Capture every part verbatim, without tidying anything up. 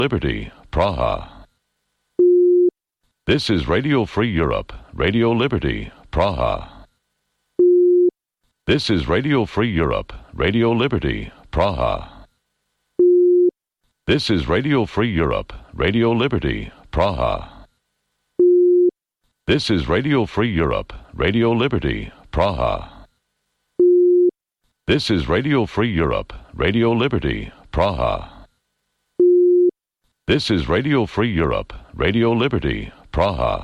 Liberty, Praha. This is Radio Free Europe, Radio Liberty, Praha. This is Radio Free Europe, Radio Liberty, Praha. This is Radio Free Europe, Radio Liberty, Praha. This is Radio Free Europe, Radio Liberty, Praha. This is Radio Free Europe, Radio Liberty, Praha. This is Radio Free Europe, Radio Liberty, Praha.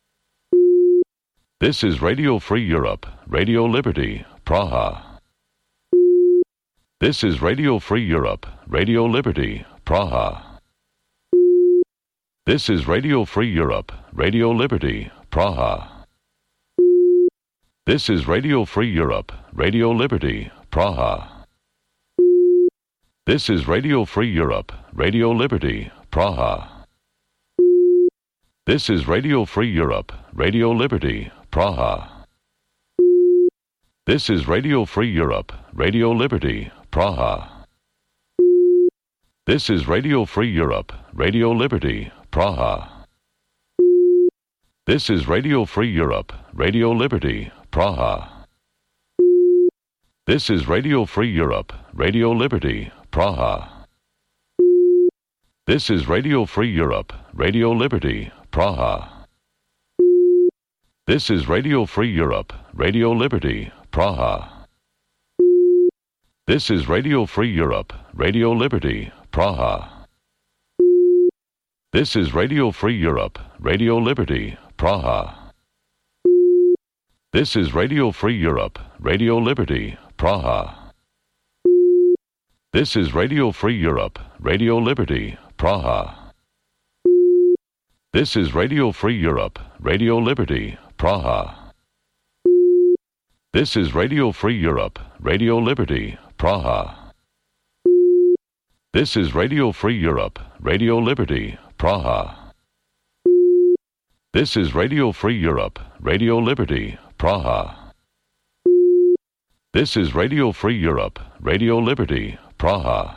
This is Radio Free Europe, Radio Liberty, Praha. This is Radio Free Europe, Radio Liberty, Praha. This is Radio Free Europe, Radio Liberty, Praha. This is Radio Free Europe, Radio Liberty, Praha. This is Radio Free Europe, Radio Liberty, Praha. This is Radio Free Europe, Radio Liberty, Praha. This is Radio Free Europe, Radio Liberty, Praha. This is Radio Free Europe, Radio Liberty, Praha. This is Radio Free Europe, Radio Liberty, Praha. This is Radio Free Europe, Radio Liberty, Praha. This is Radio Free Europe, Radio Liberty, Praha. This is Radio Free Europe, Radio Liberty, Praha. This is Radio Free Europe, Radio Liberty, Praha. This is Radio Free Europe, Radio Liberty, Praha. This is Radio Free Europe, Radio Liberty, Praha. This is Radio Free Europe, Radio Liberty, Praha. This is Radio Free Europe, Radio Liberty, Praha. This is Radio Free Europe, Radio Liberty, Praha. This is Radio Free Europe, Radio Liberty, Praha. This is Radio Free Europe, Radio Liberty, Praha. This is Radio Free Europe, Radio Liberty, Praha.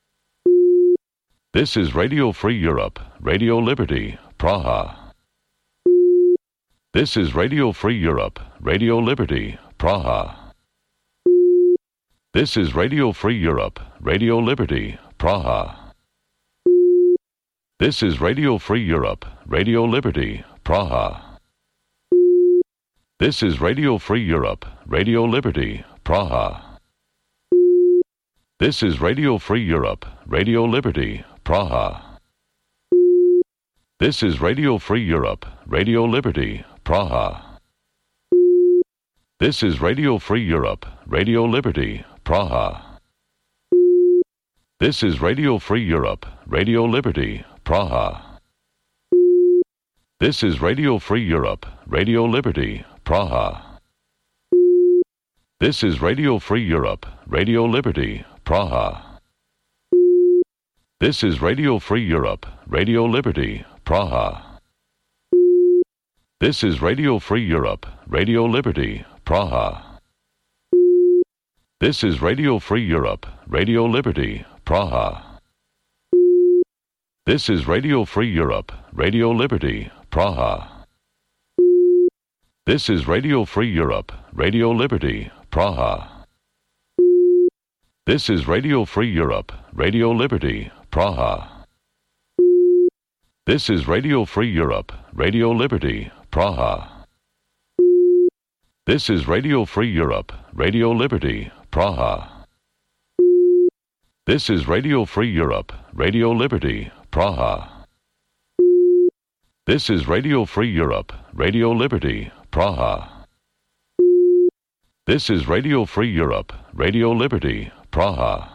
This is Radio Free Europe, Radio Liberty, Praha. This is Radio Free Europe, Radio Liberty, Praha. This is Radio Free Europe, Radio Liberty, Praha. This is Radio Free Europe, Radio Liberty, Praha. This is Radio Free Europe, Radio Liberty, Praha. This is Radio Free Europe, Radio Liberty, Praha. This is Radio Free Europe, Radio Liberty, Praha. This is Radio Free Europe, Radio Liberty, Praha. This is Radio Free Europe, Radio Liberty, Praha. This is Radio Free Europe, Radio Liberty, Praha. This is Radio Free Europe, Radio Liberty, Praha. This is Radio Free Europe, Radio Liberty, Praha. This is Radio Free Europe, Radio Liberty, Praha. This is Radio Free Europe, Radio Liberty, Praha. This is Radio Free Europe, Radio Liberty, Praha. This is Radio Free Europe, Radio Liberty, Praha. This is Radio Free Europe, Radio Liberty, Praha. This is Radio Free Europe, Radio Liberty, Praha. This is Radio Free Europe, Radio Liberty, Praha. This is Radio Free Europe, Radio Liberty, Praha. This is Radio Free Europe, Radio Liberty, Praha. This is Radio Free Europe, Radio Liberty, Praha.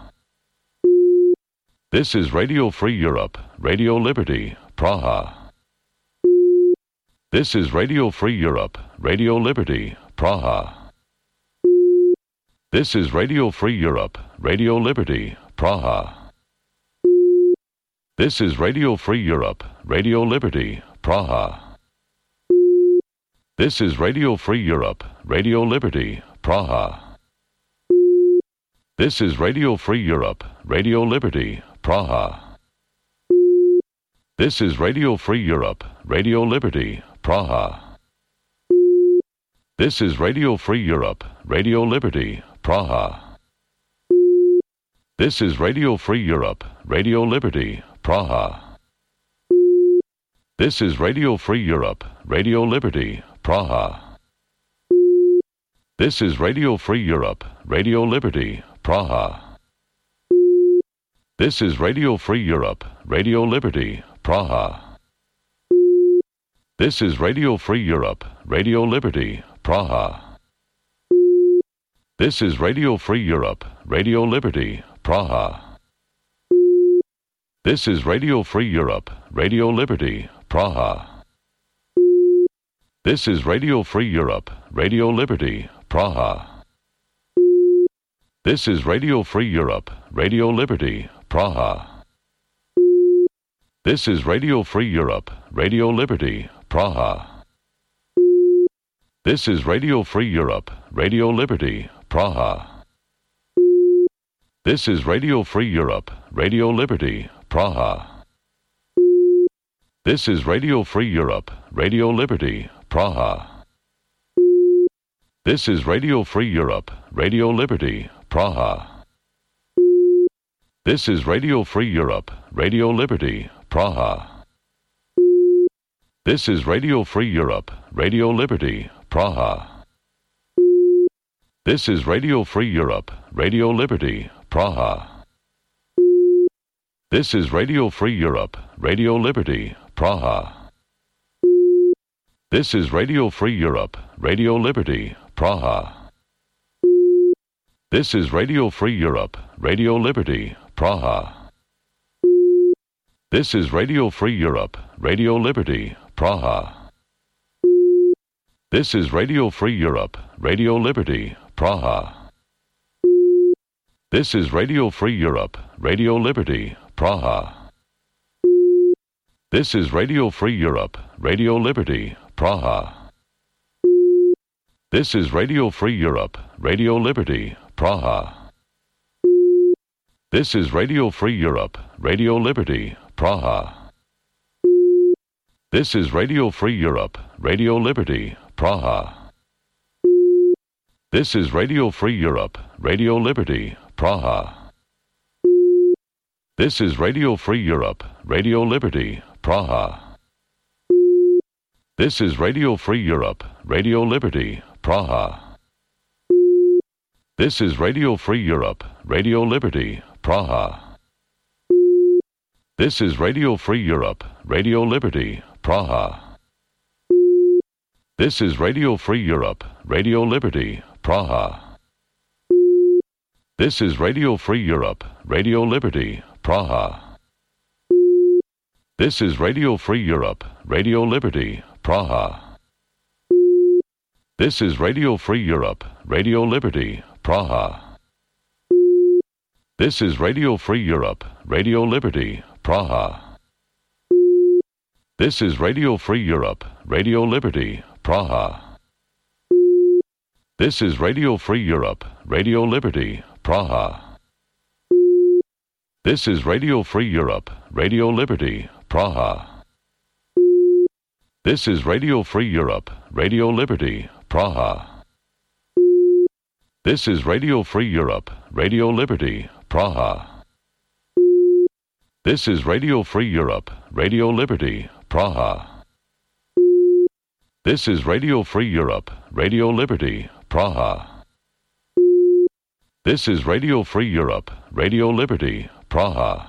This is Radio Free Europe, Radio Liberty, Praha. This is Radio Free Europe, Radio Liberty, Praha. This is Radio Free Europe, Radio Liberty, Praha. This is Radio Free Europe, Radio Liberty, Praha. This is Radio Free Europe, Radio Liberty, Praha. This is Radio Free Europe, Radio Liberty, Praha. This is Radio Free Europe, Radio Liberty, Praha. This is Radio Free Europe, Radio Liberty, Praha. This is Radio Free Europe, Radio Liberty, Praha. This is Radio Free Europe, Radio Liberty, Praha. This is Radio Free Europe, Radio Liberty, Praha. This is Radio Free Europe, Radio Liberty, Praha. This is Radio Free Europe, Radio Liberty, Praha. This is Radio Free Europe, Radio Liberty, Praha. This is Radio Free Europe, Radio Liberty, Praha. This is Radio Free Europe, Radio Liberty, Praha. This is Radio Free Europe, Radio Liberty, Praha. This is Radio Free Europe, Radio Liberty, Praha. This is Radio Free Europe, Radio Liberty, Praha. This is Radio Free Europe, Radio Liberty, Praha. This is Radio Free Europe, Radio Liberty, Praha. This is Radio Free Europe, Radio Liberty, Praha. This is Radio Free Europe, Radio Liberty, Praha. This is Radio Free Europe, Radio Liberty, Praha. This is Radio Free Europe, Radio Liberty, Praha. This is Radio Free Europe, Radio Liberty, Praha. This is Radio Free Europe, Radio Liberty, Praha. This is Radio Free Europe, Radio Liberty, Praha. This is Radio Free Europe, Radio Liberty, Praha. This is Radio Free Europe, Radio Liberty, Praha. This is Radio Free Europe, Radio Liberty, Praha. This is Radio Free Europe, Radio Liberty, Praha. This is Radio Free Europe, Radio Liberty, Praha. This is Radio Free Europe, Radio Liberty, Praha. This is Radio Free Europe, Radio Liberty, Praha. This is Radio Free Europe, Radio Liberty, Praha. This is Radio Free Europe, Radio Liberty, Praha. This is Radio Free Europe, Radio Liberty, Praha. This is Radio Free Europe, Radio Liberty, Praha. This is Radio Free Europe, Radio Liberty, Praha. This is Radio Free Europe, Radio Liberty, Praha. This is Radio Free Europe, Radio Liberty, Praha. This is Radio Free Europe, Radio Liberty, Praha. This is Radio Free Europe, Radio Liberty, Praha. This is Radio Free Europe, Radio Liberty, Praha. This is Radio Free Europe, Radio Liberty, Praha. This is Radio Free Europe, Radio Liberty, Praha. This is Radio Free Europe, Radio Liberty, Praha. This is Radio Free Europe, Radio Liberty, Praha. This is Radio Free Europe, Radio Liberty, Praha. This is Radio Free Europe, Radio Liberty, Praha. This is Radio Free Europe, Radio Liberty, Praha. This is Radio Free Europe, Radio Liberty, Praha.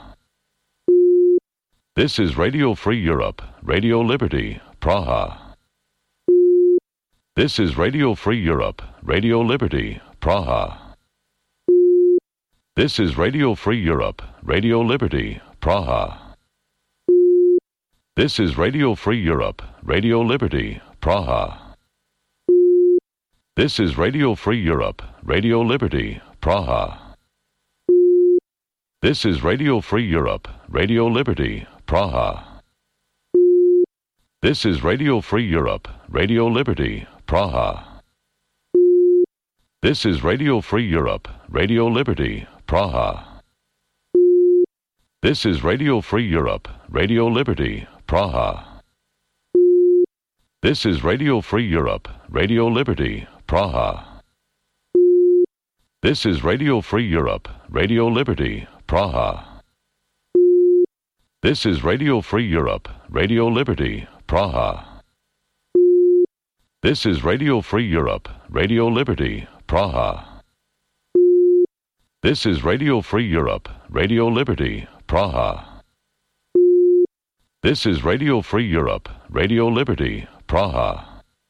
This is Radio Free Europe, Radio Liberty, Praha. This is Radio Free Europe, Radio Liberty, Praha. This is Radio Free Europe, Radio Liberty, Praha. This is Radio Free Europe, Radio Liberty, Praha. This is Radio Free Europe, Radio Liberty, Praha. This is Radio Free Europe, Radio Liberty, Praha. This is Radio Free Europe, Radio Liberty, Praha. This is Radio Free Europe, Radio Liberty, Praha. This is Radio Free Europe, Radio Liberty, Praha. This is Radio Free Europe, Radio Liberty, Praha. This is Radio Free Europe, Radio Liberty, Praha. This is Radio Free Europe, Radio Liberty, Praha. This is Radio Free Europe, Radio Liberty, Praha. This is Radio Free Europe, Radio Liberty, Praha. This is Radio Free Europe, Radio Liberty, Praha.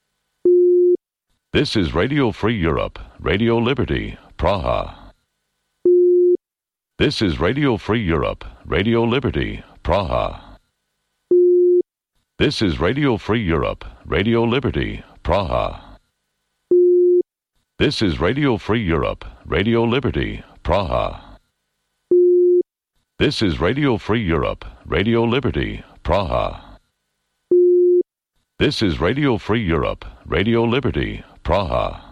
This is Radio Free Europe, Radio Liberty, Praha. This is Radio Free Europe, Radio Liberty, Praha. This is Radio Free Europe, Radio Liberty, Praha. This is Radio Free Europe, Radio Liberty, Praha. This is Radio Free Europe, Radio Liberty, Praha. This is Radio Free Europe, Radio Liberty, Praha.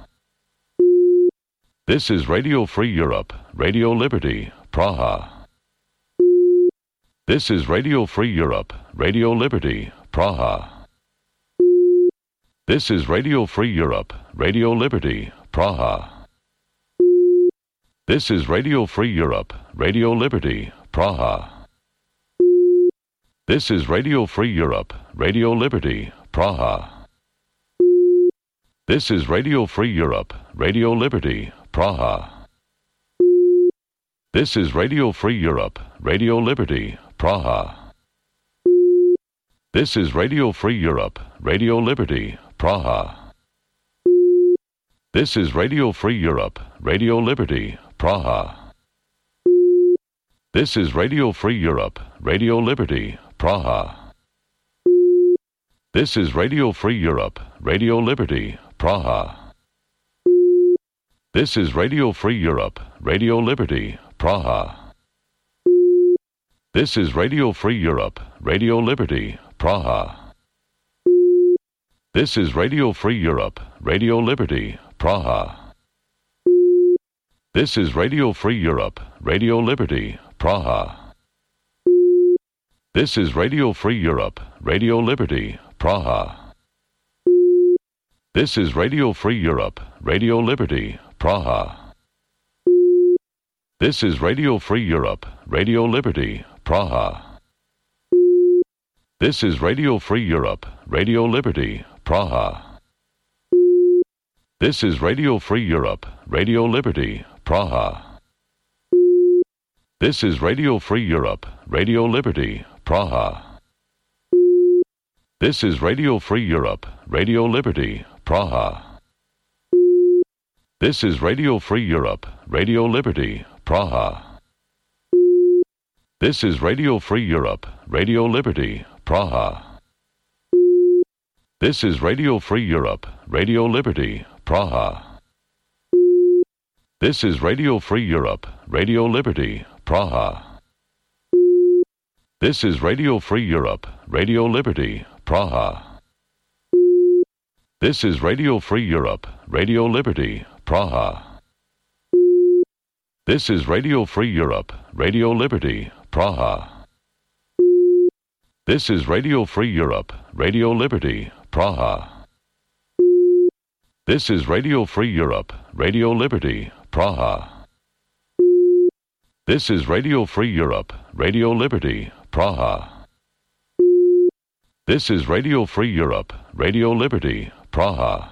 This is Radio Free Europe, Radio Liberty, Praha. This is Radio Free Europe, Radio Liberty, Praha. This is Radio Free Europe, Radio Liberty, Praha. This is Radio Free Europe, Radio Liberty, Praha. This is Radio Free Europe, Radio Liberty, Praha. This is Radio Free Europe, Radio Liberty, Praha. This is Radio Free Europe, Radio Liberty, Praha. This is Radio Free Europe, Radio Liberty, Praha. This is Radio Free Europe, Radio Liberty, Praha. This is Radio Free Europe, Radio Liberty, Praha. This is Radio Free Europe, Radio Liberty, Praha. This is Radio Free Europe, Radio Liberty, Praha. This is Radio Free Europe, Radio Liberty, Praha. This is Radio Free Europe, Radio Liberty, Praha. This is Radio Free Europe, Radio Liberty, Praha. This is Radio Free Europe, Radio Liberty, Praha. This is Radio Free Europe, Radio Liberty, Praha. This is Radio Free Europe, Radio Liberty, Praha. This is Radio Free Europe, Radio Liberty, Praha. This is Radio Free Europe, Radio Liberty, Praha. This is Radio Free Europe, Radio Liberty, Praha. This is Radio Free Europe, Radio Liberty, Praha. This is Radio Free Europe, Radio Liberty, Praha. This is Radio Free Europe, Radio Liberty, Praha. This is Radio Free Europe, Radio Liberty, Praha. This is Radio Free Europe, Radio Liberty, Praha. This is Radio Free Europe, Radio Liberty, Praha. This is Radio Free Europe, Radio Liberty, Praha. This is Radio Free Europe, Radio Liberty, Praha. This is Radio Free Europe, Radio Liberty, Praha. This is Radio Free Europe, Radio Liberty, Praha. This is Radio Free Europe, Radio Liberty, Praha. This is Radio Free Europe, Radio Liberty, Praha.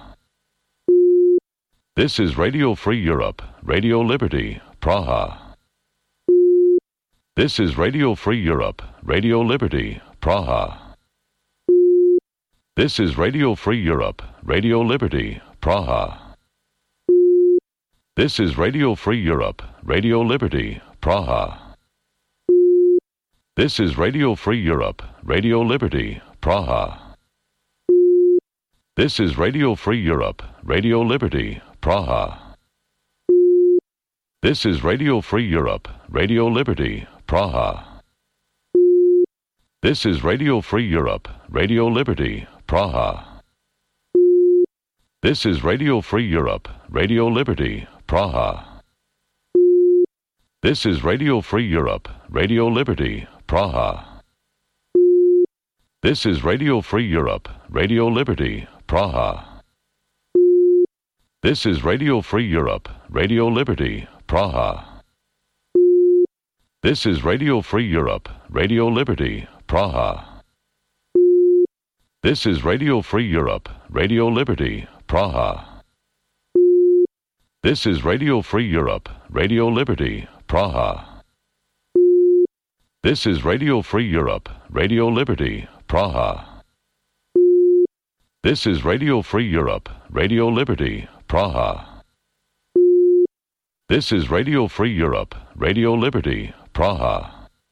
This is Radio Free Europe, Radio Liberty, Praha. This is Radio Free Europe, Radio Liberty, Praha. This is Radio Free Europe, Radio Liberty, Praha. This is Radio Free Europe, Radio Liberty, Praha. This is Radio Free Europe, Radio Liberty, Praha. This is Radio Free Europe, Radio Liberty, Praha. This is Radio Free Europe, Radio Liberty, Praha. This is Radio Free Europe, Radio Liberty, Praha. This is Radio Free Europe, Radio Liberty, Praha. This is Radio Free Europe, Radio Liberty, Praha. This is Radio Free Europe, Radio Liberty, Praha. This is Radio Free Europe, Radio Liberty, Praha. This is Radio Free Europe, Radio Liberty, Praha. This is Radio Free Europe, Radio Liberty, Praha. This is Radio Free Europe, Radio Liberty, Praha. This is Radio Free Europe, Radio Liberty, Praha. This is Radio Free Europe, Radio Liberty, Praha. This is Radio Free Europe, Radio Liberty, Praha.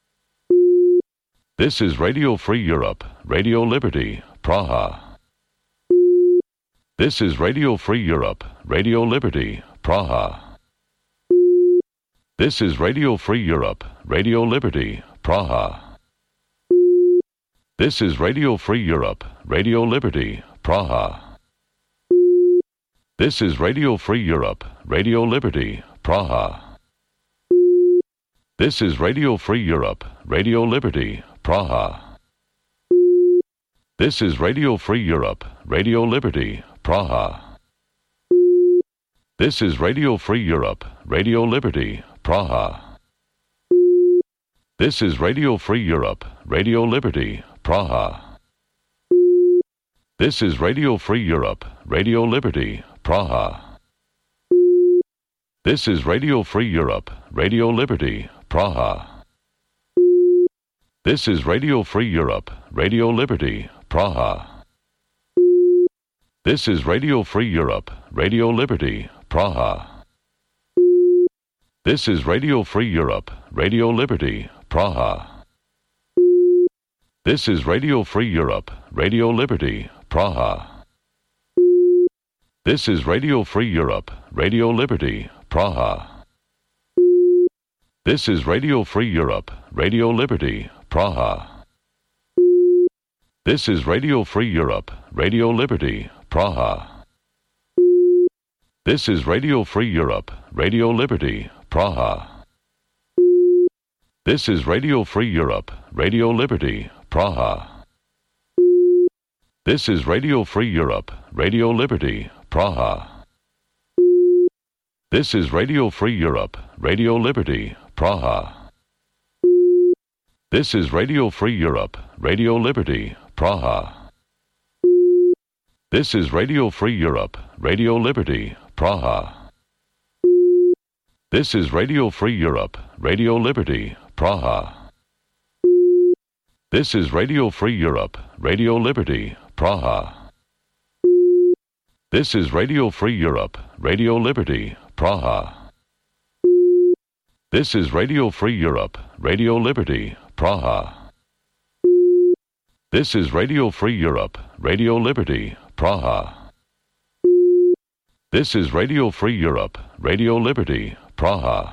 This is Radio Free Europe, Radio Liberty, Praha. This is Radio Free Europe, Radio Liberty, Praha. This is Radio Free Europe, Radio Liberty, Praha. This is Radio Free Europe, Radio Liberty, Praha. This is Radio Free Europe, Radio Liberty, Praha. This is Radio Free Europe, Radio Liberty, Praha. This is Radio Free Europe, Radio Liberty, Praha. This is Radio Free Europe, Radio Liberty, Praha. This is Radio Free Europe, Radio Liberty, Praha. This is Radio Free Europe, Radio Liberty, Praha. This is Radio Free Europe, Radio Liberty, Praha. This is Radio Free Europe, Radio Liberty, Praha. This is Radio Free Europe, Radio Liberty, Praha. This is Radio Free Europe, Radio Liberty, Praha. This is Radio Free Europe, Radio Liberty, Praha. This is Radio Free Europe, Radio Liberty, Praha. This is Radio Free Europe, Radio Liberty, Praha. This is Radio Free Europe, Radio Liberty, Praha. This is Radio Free Europe, Radio Liberty, Praha. This is Radio Free Europe, Radio Liberty, Praha. This is Radio Free Europe, Radio Liberty, Praha. This is Radio Free Europe, Radio Liberty, Praha. This is Radio Free Europe, Radio Liberty, Praha. This is Radio Free Europe, Radio Liberty, Praha. This is Radio Free Europe, Radio Liberty, Praha. This is Radio Free Europe, Radio Liberty, Praha. This is Radio Free Europe, Radio Liberty, Praha. This is Radio Free Europe, Radio Liberty, Praha. This is Radio Free Europe, Radio Liberty, Praha. This is Radio Free Europe, Radio Liberty, Praha.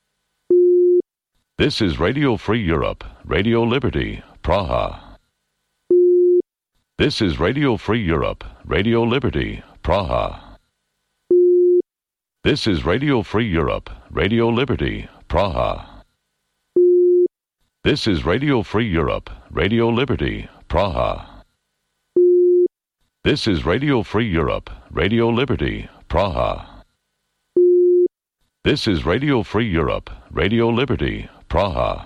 This is Radio Free Europe, Radio Liberty, Praha. This is Radio Free Europe, Radio Liberty, Praha. This is Radio Free Europe, Radio Liberty, Praha. This is Radio Free Europe, Radio Liberty, Praha. This is Radio Free Europe, Radio Liberty, Praha. This is Radio Free Europe, Radio Liberty, Praha.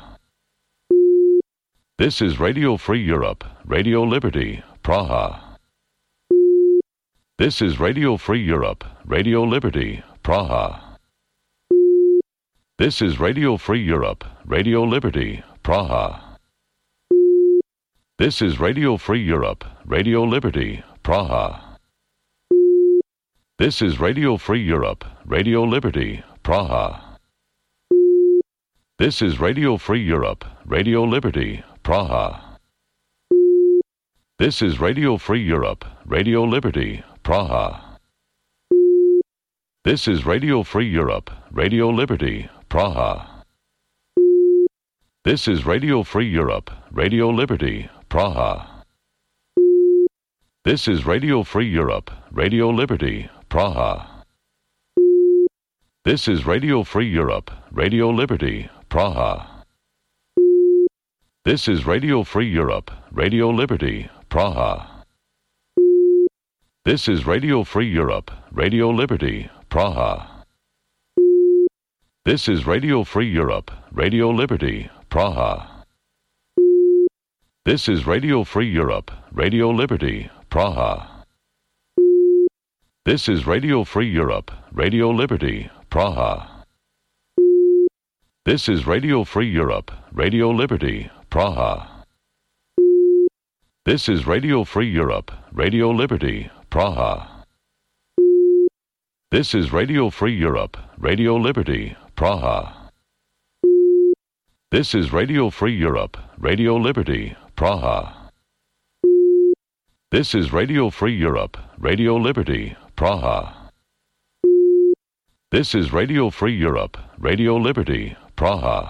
This is Radio Free Europe, Radio Liberty, Praha. This is Radio Free Europe, Radio Liberty, Praha. This is Radio Free Europe, Radio Liberty, Praha. This is Radio Free Europe, Radio Liberty, Praha. This is Radio Free Europe, Radio Liberty, Praha. This is Radio Free Europe, Radio Liberty, Praha. This is Radio Free Europe, Radio Liberty, Praha. This is Radio Free Europe, Radio Liberty, Praha. This is Radio Free Europe, Radio Liberty, Praha. This is Radio Free Europe, Radio Liberty, Praha. This is Radio Free Europe, Radio Liberty, Praha. This is Radio Free Europe, Radio Liberty, Praha. This is Radio Free Europe, Radio Liberty, Praha. This is Radio Free Europe, Radio Liberty, Praha. This is Radio Free Europe, Radio Liberty, Praha. This is Radio Free Europe, Radio Liberty, Praha. This is Radio Free Europe, Radio Liberty, Praha. This is Radio Free Europe, Radio Liberty, Praha. This is Radio Free Europe, Radio Liberty, Praha. This is Radio Free Europe, Radio Liberty, Praha. This is Radio Free Europe, Radio Liberty, Praha. This is Radio Free Europe, Radio Liberty, Praha.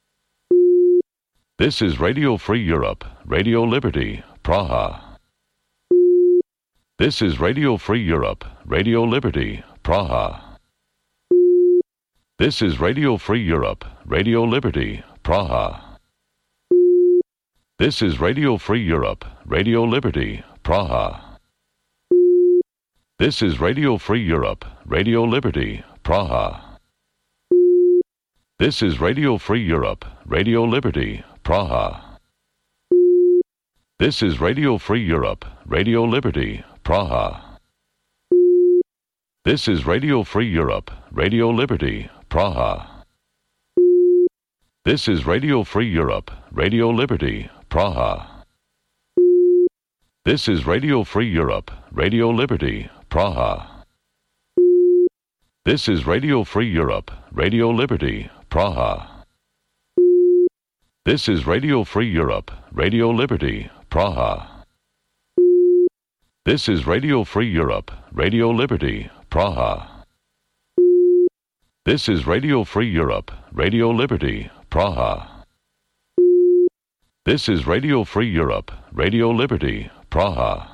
This is Radio Free Europe, Radio Liberty, Praha. This is Radio Free Europe, Radio Liberty, Praha. This is Radio Free Europe, Radio Liberty, Praha. This is Radio Free Europe, Radio Liberty, Praha. This is Radio Free Europe, Radio Liberty, Praha. This is Radio Free Europe, Radio Liberty, Praha. This is Radio Free Europe, Radio Liberty, Praha. This is Radio Free Europe, Radio Liberty, Praha. This is Radio Free Europe, Radio Liberty, Praha. This is Radio Free Europe, Radio Liberty, Praha. This is Radio Free Europe, Radio Liberty, Praha. This is Radio Free Europe, Radio Liberty, Praha. This is Radio Free Europe, Radio Liberty, Praha. This is Radio Free Europe, Radio Liberty, Praha. This is Radio Free Europe, Radio Liberty, Praha.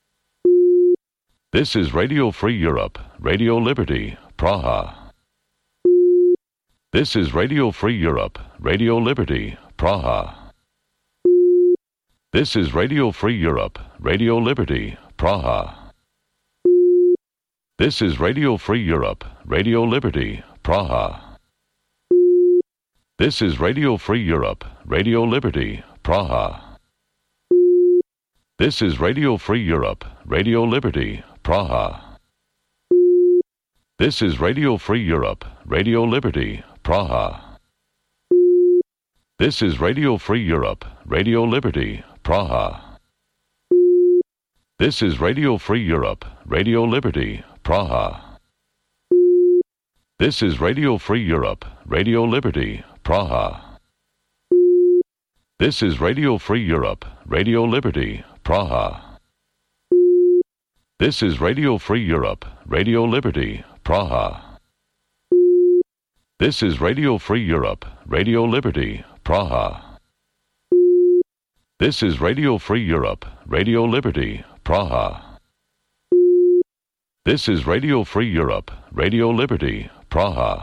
This is Radio Free Europe, Radio Liberty, Praha. This is Radio Free Europe, Radio Liberty, Praha. This is Radio Free Europe, Radio Liberty, Praha. This is Radio Free Europe, Radio Liberty, Praha. This is Radio Free Europe, Radio Liberty, Praha. This is Radio Free Europe, Radio Liberty, Praha. This is Radio Free Europe, Radio Liberty, Praha. This is Radio Free Europe, Radio Liberty, Praha. This is Radio Free Europe, Radio Liberty, Praha. This is Radio Free Europe, Radio Liberty, Praha. This is Radio Free Europe, Radio Liberty, Praha. This is Radio Free Europe, Radio Liberty, Praha. This is Radio Free Europe, Radio Liberty, Praha. This is Radio Free Europe, Radio Liberty, Praha. This is Radio Free Europe, Radio Liberty, Praha.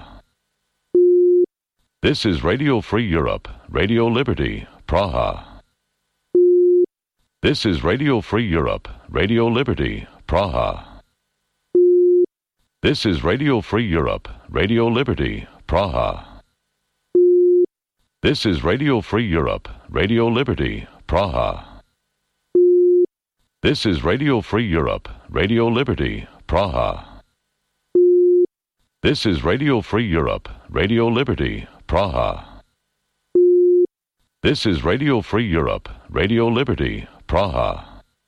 This is Radio Free Europe, Radio Liberty, Praha. This is Radio Free Europe, Radio Liberty, Praha. This is Radio Free Europe, Radio Liberty, Praha. This is Radio Free Europe, Radio Liberty, Praha. This is Radio Free Europe, Radio Liberty, Praha. This is Radio Free Europe, Radio Liberty, Praha. This is Radio Free Europe, Radio Liberty, Praha.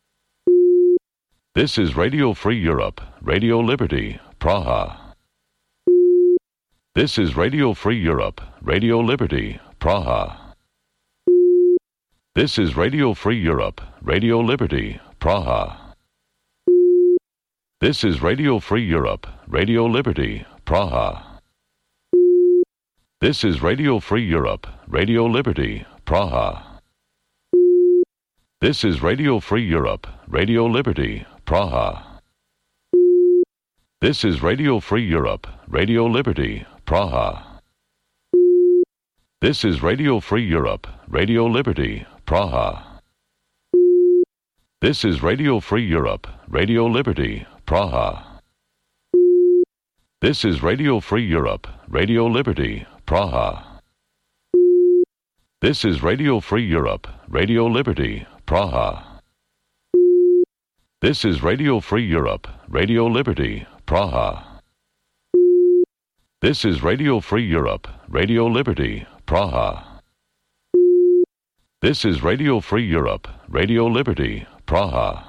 This is Radio Free Europe, Radio Liberty, Praha. This is Radio Free Europe, Radio Liberty, Praha. This is Radio Free Europe, Radio Liberty, Praha. This is Radio Free Europe, Radio Liberty, Praha. This is Radio Free Europe, Radio Liberty, Praha. This is Radio Free Europe, Radio Liberty, Praha. This is Radio Free Europe, Radio Liberty, Praha. This is Radio Free Europe, Radio Liberty, Praha. This is Radio Free Europe, Radio Liberty, Praha. This is Radio Free Europe, Radio Liberty, Praha. This is Radio Free Europe, Radio Liberty, Praha. This is Radio Free Europe, Radio Liberty, Praha. This is Radio Free Europe, Radio Liberty, Praha. This is Radio Free Europe, Radio Liberty, Praha.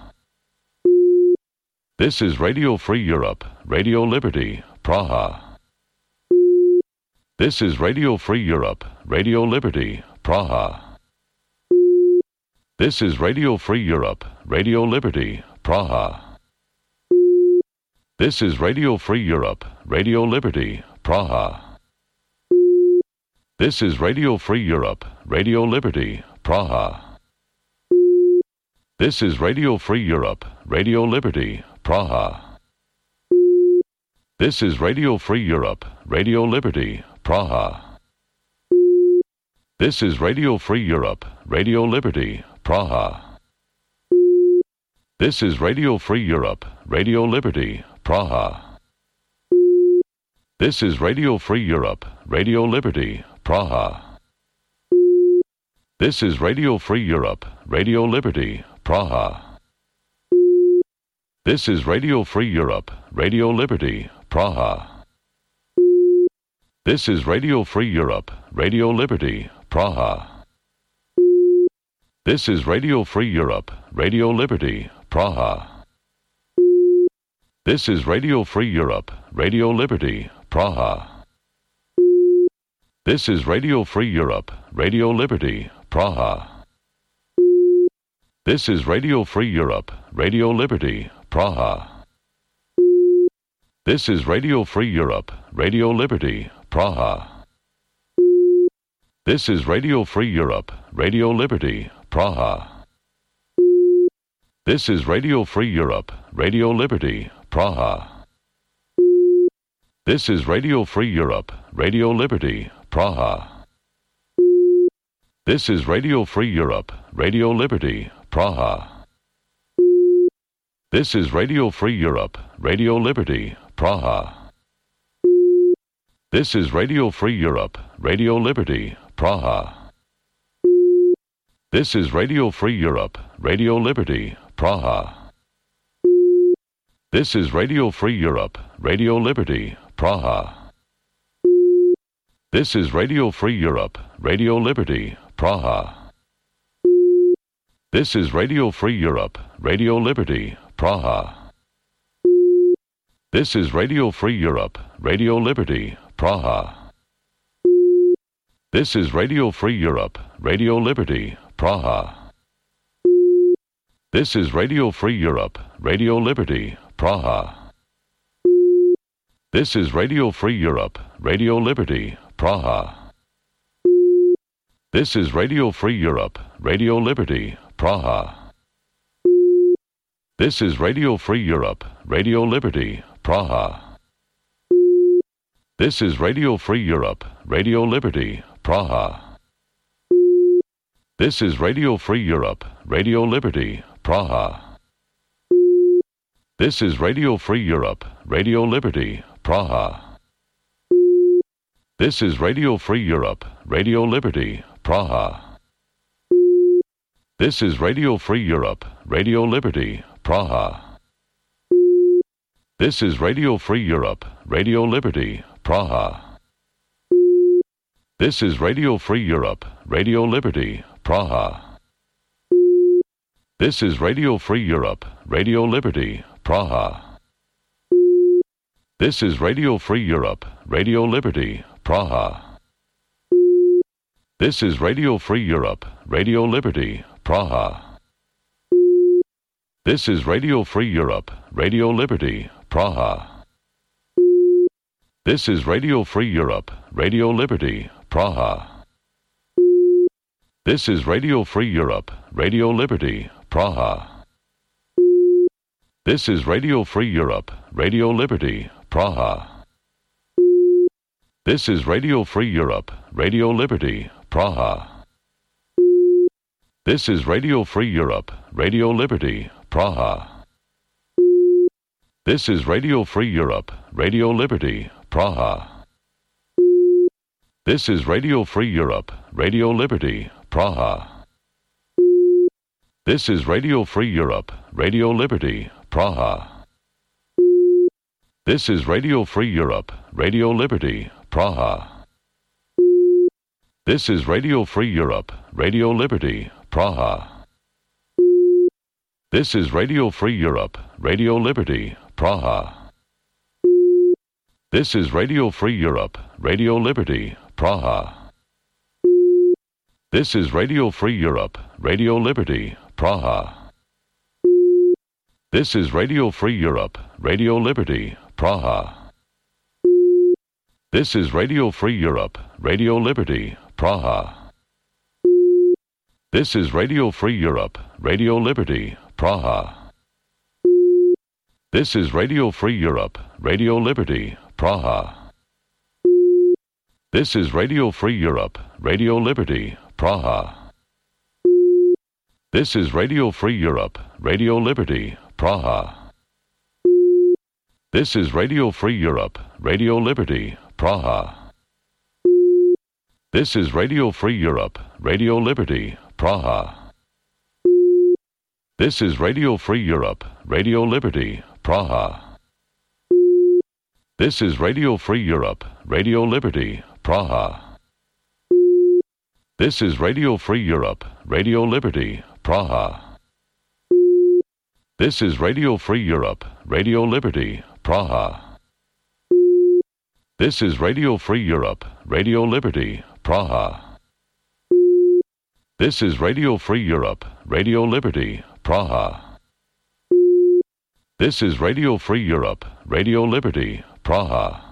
This is Radio Free Europe, Radio Liberty, Praha. This is Radio Free Europe, Radio Liberty, Praha. This is Radio Free Europe, Radio Liberty, Praha. This is Radio Free Europe, Radio Liberty, Praha. This is Radio Free Europe, Radio Liberty, Praha. This is Radio Free Europe, Radio Liberty, Praha. This is Radio Free Europe, Radio Liberty, Praha. This is Radio Free Europe, Radio Liberty, Praha. This is Radio Free Europe, Radio Liberty, Praha. This is Radio Free Europe, Radio Liberty, Praha. This is Radio Free Europe, Radio Liberty, Praha. This is Radio Free Europe, Radio Liberty, Praha. This is Radio Free Europe, Radio Liberty, Praha. This is Radio Free Europe, Radio Liberty, Praha. This is Radio Free Europe, Radio Liberty, Praha. This is Radio Free Europe, Radio Liberty, Praha. This is Radio Free Europe, Radio Liberty, Praha. This is Radio Free Europe, Radio Liberty, Praha. This is Radio Free Europe, Radio Liberty, Praha. This is Radio Free Europe, Radio Liberty, Praha. This is Radio Free Europe, Radio Liberty, Praha. This is Radio Free Europe, Radio Liberty, Praha. This is Radio Free Europe, Radio Liberty, Praha. This is Radio Free Europe, Radio Liberty, Praha. This is Radio Free Europe, Radio Liberty, Praha. This is Radio Free Europe, Radio Liberty, Praha. This is Radio Free Europe, Radio Liberty, Praha. This is Radio Free Europe, Radio Liberty, Praha. This is Radio Free Europe, Radio Liberty, Praha. This is Radio Free Europe, Radio Liberty, Praha. This is Radio Free Europe, Radio Liberty, Praha. This is Radio Free Europe, Radio Liberty, Praha. This is Radio Free Europe, Radio Liberty, Praha. This is Radio Free Europe, Radio Liberty, Praha. This is Radio Free Europe, Radio Liberty, Praha. This is Radio Free Europe, Radio Liberty, Praha. This is Radio Free Europe, Radio Liberty, Praha. This is Radio Free Europe, Radio Liberty, Praha. This is Radio Free Europe, Radio Liberty, Praha. This is Radio Free Europe, Radio Liberty, Praha. This is Radio Free Europe, Radio Liberty, Praha. This is Radio Free Europe, Radio Liberty, Praha. This is Radio Free Europe, Radio Liberty, Praha. This is Radio Free Europe, Radio Liberty, Praha. This is Radio Free Europe, Radio Liberty, Praha. This is Radio Free Europe, Radio Liberty, Praha. This is Radio Free Europe, Radio Liberty, Praha. This is Radio Free Europe, Radio Liberty, Praha. This is Radio Free Europe, Radio Liberty, Praha. This is Radio Free Europe, Radio Liberty, Praha. This is Radio Free Europe, Radio Liberty, Praha. This is Radio Free Europe, Radio Liberty, Praha. This is Radio Free Europe, Radio Liberty, Praha. This is Radio Free Europe, Radio Liberty, Praha. This is Radio Free Europe, Radio Liberty, Praha. This is Radio Free Europe, Radio Liberty, Praha. This is Radio Free Europe, Radio Liberty, Praha. This is Radio Free Europe, Radio Liberty, Praha. This is Radio Free Europe, Radio Liberty, Praha. This is Radio Free Europe, Radio Liberty, Praha. This is Radio Free Europe, Radio Liberty, Praha. This is Radio Free Europe, Radio Liberty, Praha. This is Radio Free Europe, Radio Liberty, Praha. This is Radio Free Europe, Radio Liberty, Praha. This is Radio Free Europe, Radio Liberty, Praha. This is Radio Free Europe, Radio Liberty, Praha. This is Radio Free Europe, Radio Liberty, Praha. This is Radio Free Europe, Radio Liberty, Praha. This is Radio Free Europe, Radio Liberty, Praha. This is Radio Free Europe, Radio Liberty, Praha. This is Radio Free Europe, Radio Liberty, Praha. This is Radio Free Europe, Radio Liberty, Praha. This is Radio Free Europe, Radio Liberty, Praha.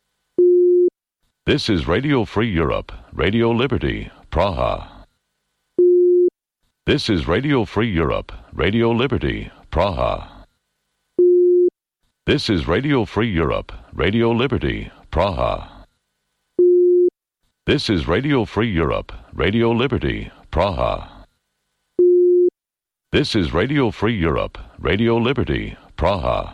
This is Radio Free Europe, Radio Liberty, Praha. This is Radio Free Europe, Radio Liberty, Praha. This is Radio Free Europe, Radio Liberty, Praha. This is Radio Free Europe, Radio Liberty, Praha. This is Radio Free Europe, Radio Liberty, Praha.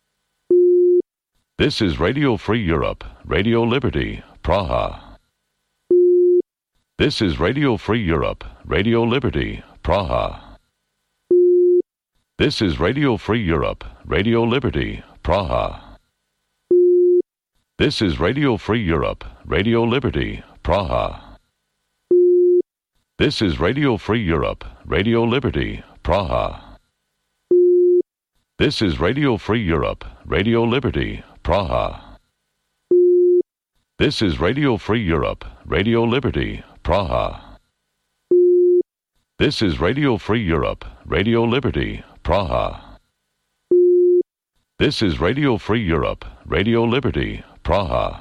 This is Radio Free Europe, Radio Liberty, Praha. This is Radio Free Europe, Radio Liberty, Praha. This is Radio Free Europe, Radio Liberty, Praha. This is Radio Free Europe, Radio Liberty, Praha. This is Radio Free Europe, Radio Liberty, Praha. This is Radio Free Europe, Radio Liberty, Praha. This is Radio Free Europe, Radio Liberty, Praha. This is Radio Free Europe, Radio Liberty, Praha. This is Radio Free Europe, Radio Liberty, Praha.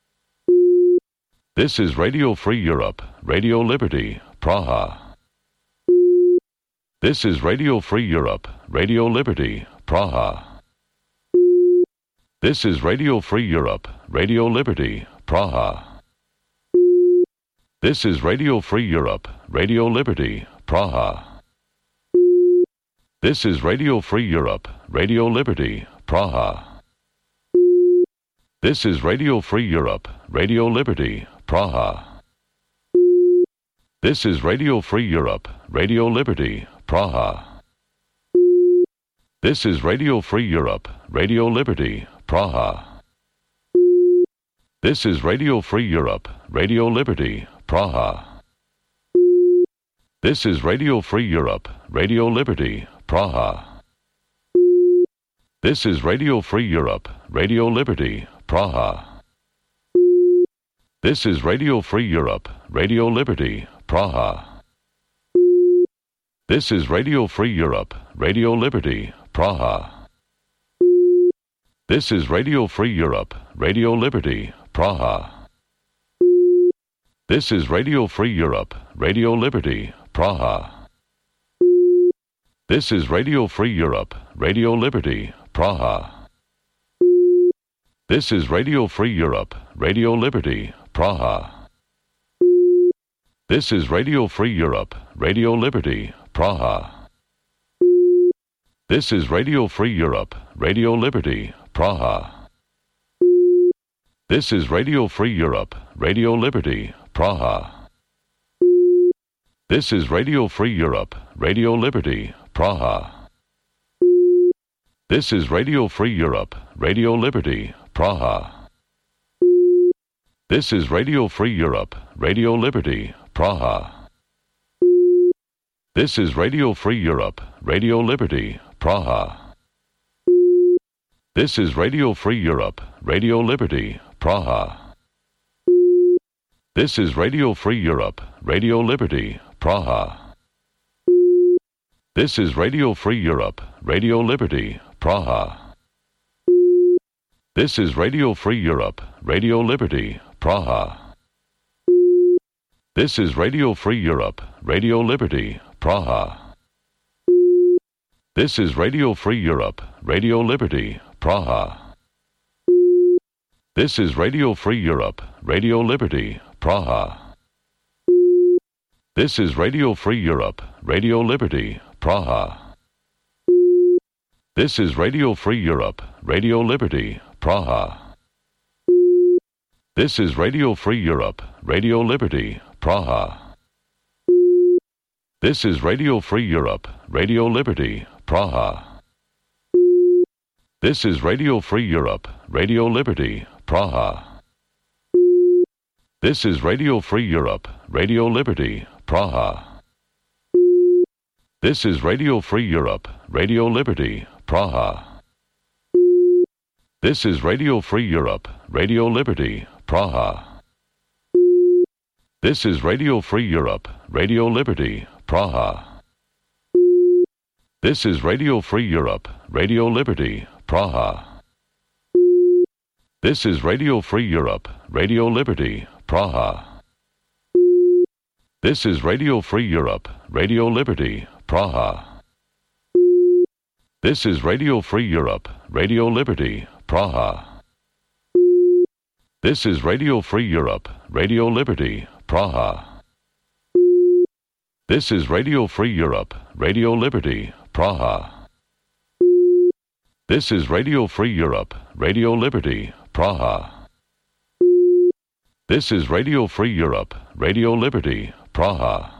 This is Radio Free Europe, Radio Liberty, Praha. This is Radio Free Europe, Radio Liberty, Praha. This is Radio Free Europe, Radio Liberty, Praha. This is Radio Free Europe, Radio Liberty, Praha. This is Radio Free Europe, Radio Liberty, Praha. This is Radio Free Europe, Radio Liberty, Praha. This is Radio Free Europe, Radio Liberty, Praha. This is Radio Free Europe, Radio Liberty, Praha. This is Radio Free Europe, Radio Liberty, Praha. This is Radio Free Europe, Radio Liberty, Praha. This is Radio Free Europe, Radio Liberty, Praha. This is Radio Free Europe, Radio Liberty, Praha. This is Radio Free Europe, Radio Liberty, Praha. This is Radio Free Europe, Radio Liberty, Praha. This is Radio Free Europe, Radio Liberty, Praha. This is Radio Free Europe, Radio Liberty, Praha. This is Radio Free Europe, Radio Liberty, Praha. This is Radio Free Europe, Radio Liberty, Praha. This is Radio Free Europe, Radio Liberty, Praha. This is Radio Free Europe, Radio Liberty, Praha. This is Radio Free Europe, Radio Liberty, Praha. This is Radio Free Europe, Radio Liberty, Praha. This is Radio Free Europe, Radio Liberty, Praha. This is Radio Free Europe, Radio Liberty, Praha. This is Radio Free Europe, Radio Liberty, Praha. This is Radio Free Europe, Radio Liberty, Praha. This is Radio Free Europe, Radio Liberty, Praha. This is Radio Free Europe, Radio Liberty, Praha. This is Radio Free Europe, Radio Liberty, Praha. This is Radio Free Europe, Radio Liberty, Praha. This is Radio Free Europe, Radio Liberty, Praha. This is Radio Free Europe, Radio Liberty, Praha. This is Radio Free Europe, Radio Liberty, Praha. This is Radio Free Europe, Radio Liberty, Praha. This is Radio Free Europe, Radio Liberty, Praha. This is Radio Free Europe, Radio Liberty, Praha. This is Radio Free Europe, Radio Liberty, Praha. This is Radio Free Europe, Radio Liberty, Praha. This is Radio Free Europe, Radio Liberty, Praha. This is Radio Free Europe, Radio Liberty, Praha. This is Radio Free Europe, Radio Liberty, Praha. This is Radio Free Europe, Radio Liberty, Praha. This is Radio Free Europe, Radio Liberty, Praha. This is Radio Free Europe, Radio Liberty, Praha. This is Radio Free Europe, Radio Liberty, Praha. This is Radio Free Europe, Radio Liberty, Praha. This is Radio Free Europe, Radio Liberty, Praha. This is Radio Free Europe, Radio Liberty, Praha.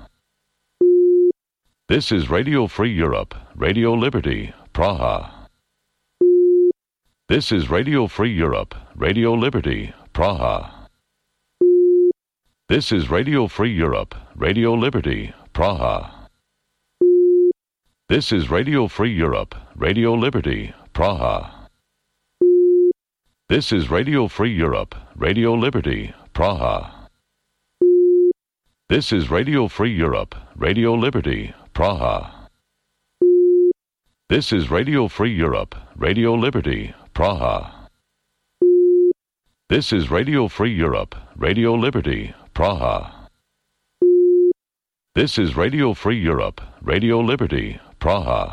This is Radio Free Europe, Radio Liberty, Praha. This is Radio Free Europe, Radio Liberty, Praha. This is Radio Free Europe, Radio Liberty, Praha. This is Radio Free Europe, Radio Liberty, Praha. This is Radio Free Europe, Radio Liberty, Praha. This is Radio Free Europe, Radio Liberty, Praha. This is Radio Free Europe, Radio Liberty, Praha. This is Radio Free Europe, Radio Liberty, Praha. This is Radio Free Europe, Radio Liberty, Praha.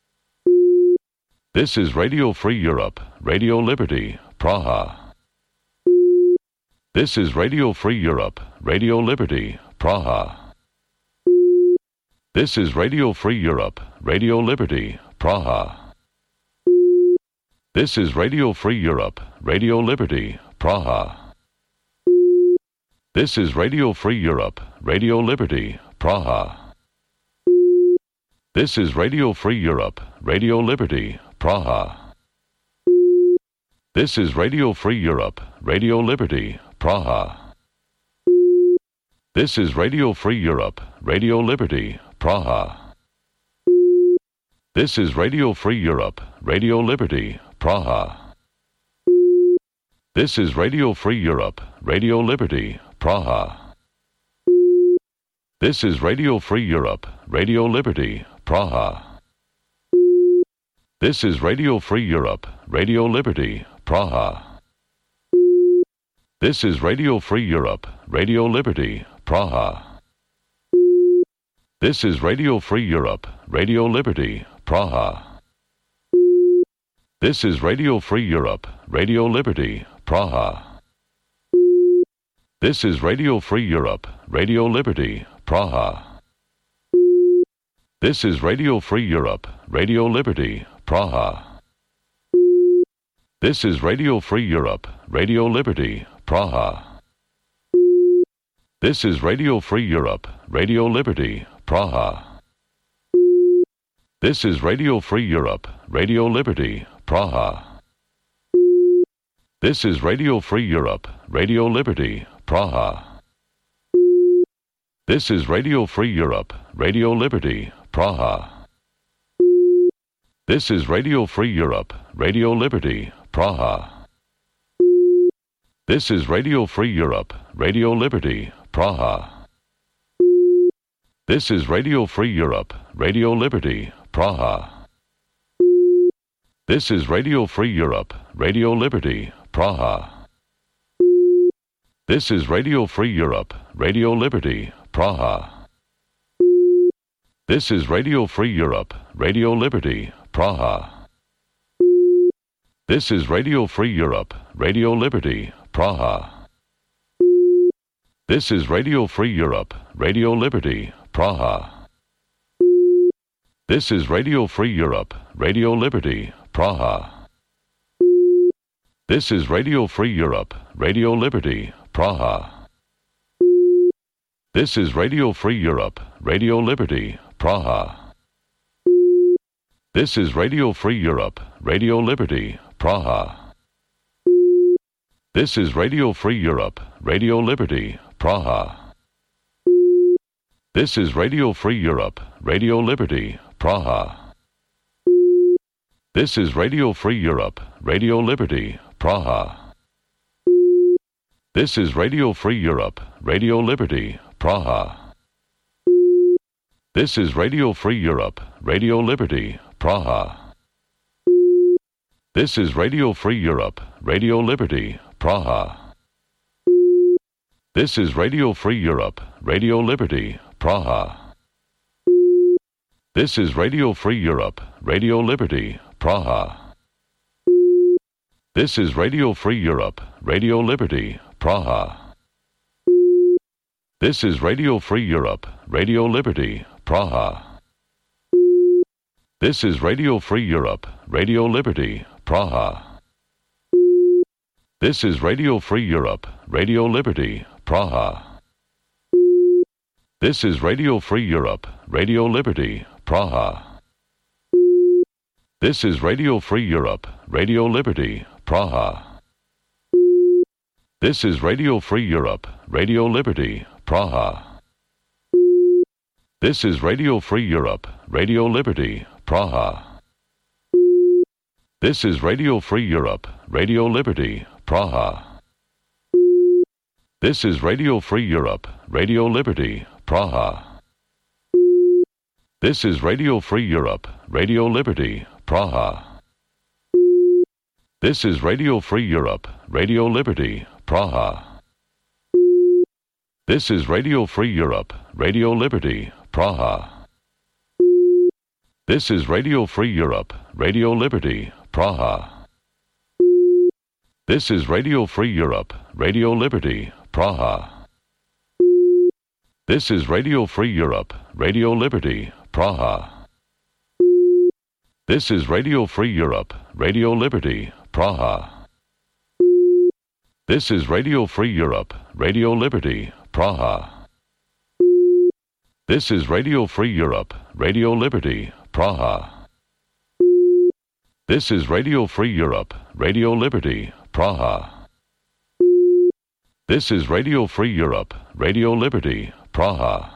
This is Radio Free Europe, Radio Liberty, Praha. This is Radio Free Europe, Radio Liberty, Praha. This is Radio Free Europe, Radio Liberty, Praha. This is Radio Free Europe, Radio Liberty, Praha. This is Radio Free Europe, Radio Liberty, Praha. This is Radio Free Europe, Radio Liberty, Praha. This is Radio Free Europe, Radio Liberty, Praha. This is Radio Free Europe, Radio Liberty, Praha. This is Radio Free Europe, Radio Liberty, Praha. This is Radio Free Europe, Radio Liberty, Praha. This is Radio Free Europe, Radio Liberty, Praha. This is Radio Free Europe, Radio Liberty, Praha. This is Radio Free Europe, Radio Liberty, Praha. This is Radio Free Europe, Radio Liberty, Praha. This is Radio Free Europe, Radio Liberty, Praha. This is Radio Free Europe, Radio Liberty, Praha. This is Radio Free Europe, Radio Liberty, Praha. This is Radio Free Europe, Radio Liberty, Praha. This is Radio Free Europe, Radio Liberty, Praha. This is Radio Free Europe, Radio Liberty, Praha. This is Radio Free Europe, Radio Liberty, Praha. This is Radio Free Europe, Radio Liberty, Praha. This is Radio Free Europe, Radio Liberty, Praha. This is Radio Free Europe, Radio Liberty, Praha. This is Radio Free Europe, Radio Liberty, Praha. This is Radio Free Europe, Radio Liberty, Praha. This is Radio Free Europe, Radio Liberty, Praha. This is Radio Free Europe, Radio Liberty, Praha. This is Radio Free Europe, Radio Liberty, Praha. This is Radio Free Europe, Radio Liberty, Praha. This is Radio Free Europe, Radio Liberty, Praha. This is Radio Free Europe, Radio Liberty, Praha. This is Radio Free Europe, Radio Liberty, Praha. This is Radio Free Europe, Radio Liberty, Praha. This is Radio Free Europe, Radio Liberty, Praha. This is Radio Free Europe, Radio Liberty, Praha. This is Radio Free Europe, Radio Liberty, Praha. This is Radio Free Europe, Radio Liberty, Praha. This is Radio Free Europe, Radio Liberty, Praha. This is Radio Free Europe, Radio Liberty, Praha. This is Radio Free Europe, Radio Liberty, Praha. This is Radio Free Europe, Radio Liberty, Praha. This is Radio Free Europe, Radio Liberty, Praha. This is Radio Free Europe, Radio Liberty, Praha. This is Radio Free Europe, Radio Liberty, Praha. This is Radio Free Europe, Radio Liberty, Praha. This is Radio Free Europe, Radio Liberty, Praha. This is Radio Free Europe, Radio Liberty, Praha. This is Radio Free Europe, Radio Liberty, Praha. This is Radio Free Europe, Radio Liberty, Praha. This is Radio Free Europe, Radio Liberty, Praha. This is Radio Free Europe, Radio Liberty, Praha. This is Radio Free Europe, Radio Liberty, Praha. This is Radio Free Europe, Radio Liberty, Praha. This is Radio Free Europe, Radio Liberty, Praha. This is Radio Free Europe, Radio Liberty, Praha. This is Radio Free Europe, Radio Liberty, Praha. This is Radio Free Europe, Radio Liberty, Praha. This is Radio Free Europe, Radio Liberty, Praha. This is Radio Free Europe, Radio Liberty, Praha. This is Radio Free Europe, Radio Liberty, Praha. This is Radio Free Europe, Radio Liberty, Praha. This is Radio Free Europe, Radio Liberty, Praha.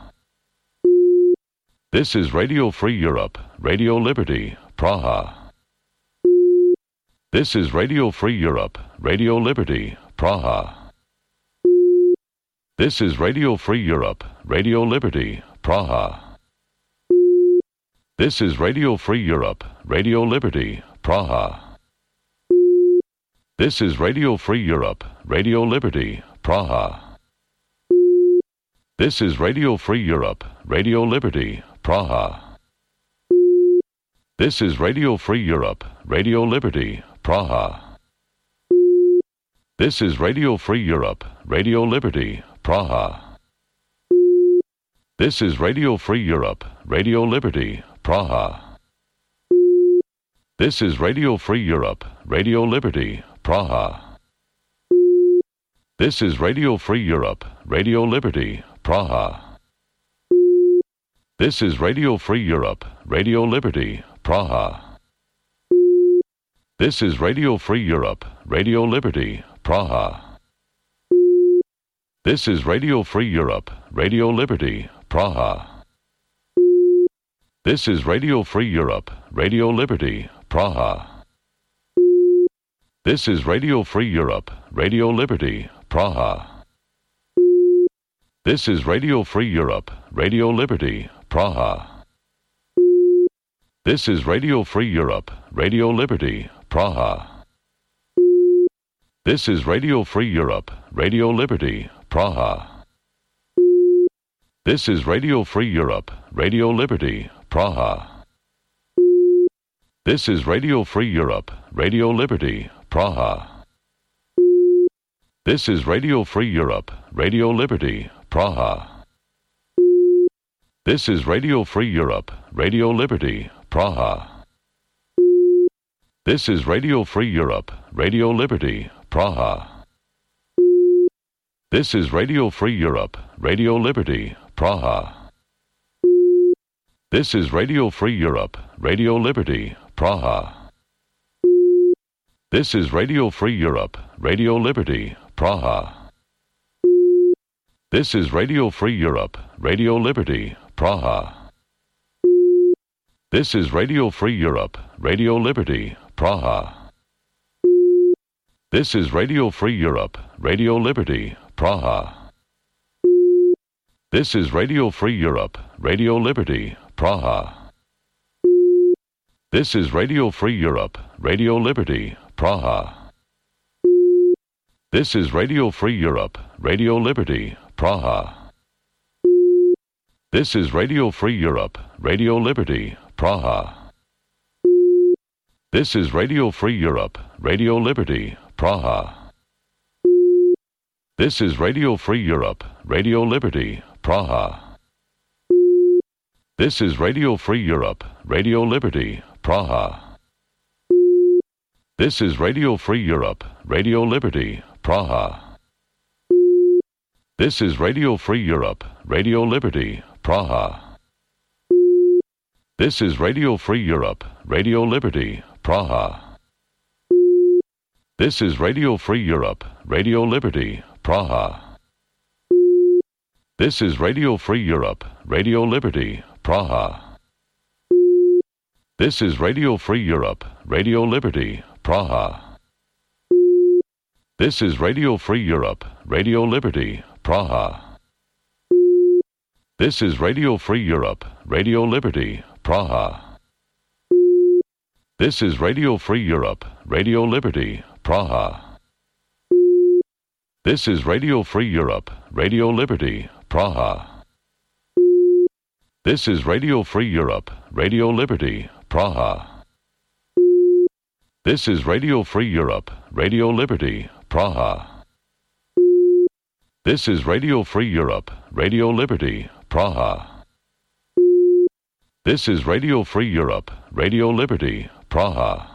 This is Radio Free Europe, Radio Liberty, Praha. This is Radio Free Europe, Radio Liberty, Praha. This is Radio Free Europe, Radio Liberty, Praha. This is Radio Free Europe, Radio Liberty, Praha. This is Radio Free Europe, Radio Liberty, Praha. This is Radio Free Europe, Radio Liberty, Praha. This is Radio Free Europe, Radio Liberty, Praha. This is Radio Free Europe, Radio Liberty, Praha. This is Radio Free Europe, Radio Liberty, Praha. This is Radio Free Europe, Radio Liberty, Praha. This is Radio Free Europe, Radio Liberty, Praha. This is Radio Free Europe, Radio Liberty, Praha. This is Radio Free Europe, Radio Liberty, Praha. This is Radio Free Europe, Radio Liberty, Praha. This is Radio Free Europe, Radio Liberty, Praha. This is Radio Free Europe, Radio Liberty, Praha. This is Radio Free Europe, Radio Liberty, Praha. This is Radio Free Europe, Radio Liberty, Praha. This is Radio Free Europe, Radio Liberty, Praha. This is Radio Free Europe, Radio Liberty, Praha. This is Radio Free Europe, Radio Liberty, Praha. This is Radio Free Europe, Radio Liberty, Praha. This is Radio Free Europe, Radio Liberty, Praha. This is Radio Free Europe, Radio Liberty, Praha. This is Radio Free Europe, Radio Liberty, Praha. This is Radio Free Europe, Radio Liberty, Praha. This is Radio Free Europe, Radio Liberty, Praha. This is Radio Free Europe, Radio Liberty, Praha. This is Radio Free Europe, Radio Liberty, Praha. This is Radio Free Europe, Radio Liberty, Praha. This is Radio Free Europe, Radio Liberty, Praha. This is Radio Free Europe, Radio Liberty, Praha. This is Radio Free Europe, Radio Liberty, Praha. This is Radio Free Europe, Radio Liberty, Praha. This is Radio Free Europe, Radio Liberty, Praha. This is Radio Free Europe, Radio Liberty, Praha. This is Radio Free Europe, Radio Liberty, Praha. This is Radio Free Europe, Radio Liberty, Praha. This is Radio Free Europe, Radio Liberty, Praha. This is Radio Free Europe, Radio Liberty, Praha. This is Radio Free Europe, Radio Liberty, Praha. This is Radio Free Europe, Radio Liberty, Praha. This is Radio Free Europe, Radio Liberty, Praha. This is Radio Free Europe, Radio Liberty, Praha. This is Radio Free Europe, Radio Liberty, Praha. This is Radio Free Europe, Radio Liberty, Praha. This is Radio Free Europe, Radio Liberty, Praha. This is Radio Free Europe, Radio Liberty, Praha. This is Radio Free Europe, Radio Liberty, Praha. This is Radio Free Europe, Radio Liberty, Praha. This is Radio Free Europe, Radio Liberty, Praha.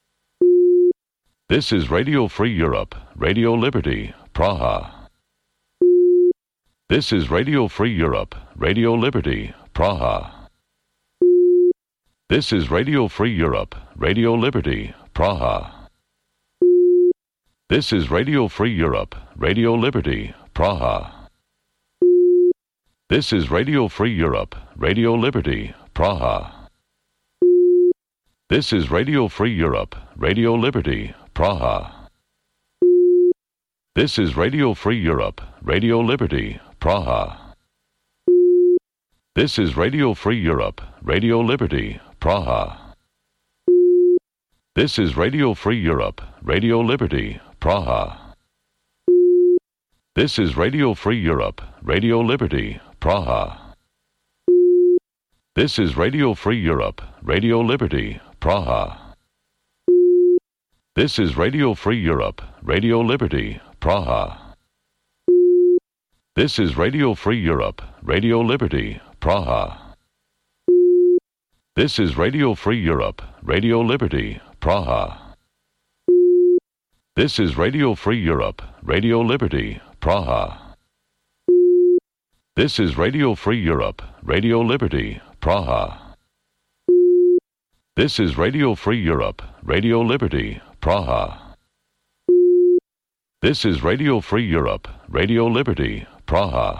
This is Radio Free Europe, Radio Liberty, Praha. This is Radio Free Europe, Radio Liberty, Praha. This is Radio Free Europe, Radio Liberty, Praha. This is Radio Free Europe, Radio Liberty, Praha. This is Radio Free Europe, Radio Liberty, Praha. This is Radio Free Europe, Radio Liberty, Praha. This is Radio Free Europe, Radio Liberty, Praha. This is Radio Free Europe, Radio Liberty, Praha. This is Radio Free Europe, Radio Liberty, Praha. This is Radio Free Europe, Radio Liberty, Praha. This is Radio Free Europe, Radio Liberty, Praha. This is Radio Free Europe, Radio Liberty, Praha. This is Radio Free Europe, Radio Liberty, Praha. This is Radio Free Europe, Radio Liberty, Praha. This is Radio Free Europe, Radio Liberty, Praha. This is Radio Free Europe, Radio Liberty, Praha. This is Radio Free Europe, Radio Liberty, Praha. This is Radio Free Europe, Radio Liberty, Praha.